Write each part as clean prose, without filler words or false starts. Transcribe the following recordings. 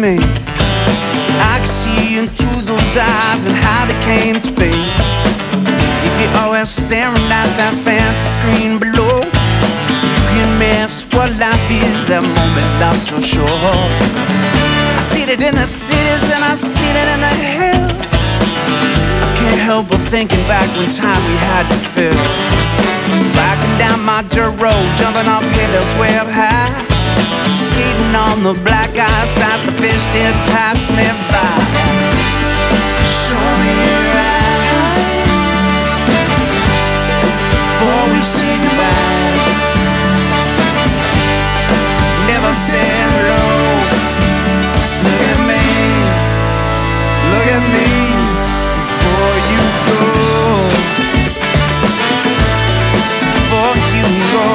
me. I can see into those eyes and how they came to be. If you're always staring at that fancy screen below, you can miss what life is, that moment lost for sure. I see it in the cities and I see it in the hills. I can't help but thinking back one time we had to feel. Backing down my dirt road, jumping off hills way up high, skating on the black ice as the fish did pass me by. Show me your eyes before we say goodbye. Never said hello. Just look at me before you go. Before you go.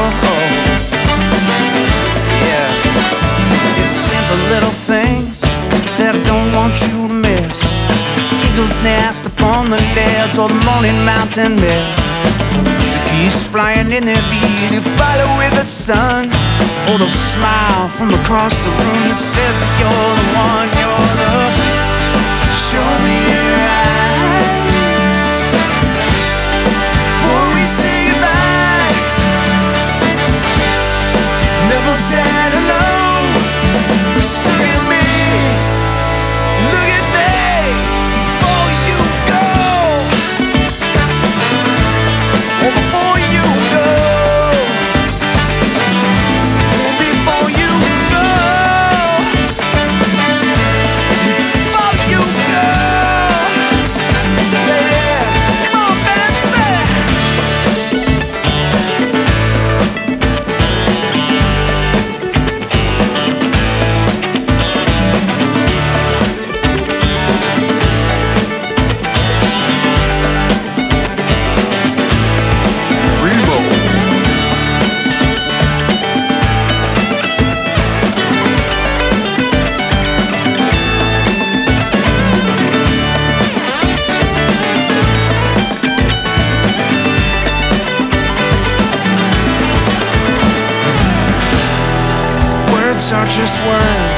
Little things that I don't want you to miss. Eagle's nest upon the ledge or the morning mountain mist. The geese flying in their lead, you follow with the sun. Or the smile from across the room that says that you're the one, you're the. Show me your eyes before we say goodbye. Never said hello. Just look at me before you go. Oh, before you go. Oh, before you go. Before you go. Yeah. Come on, Baxter. Are just words,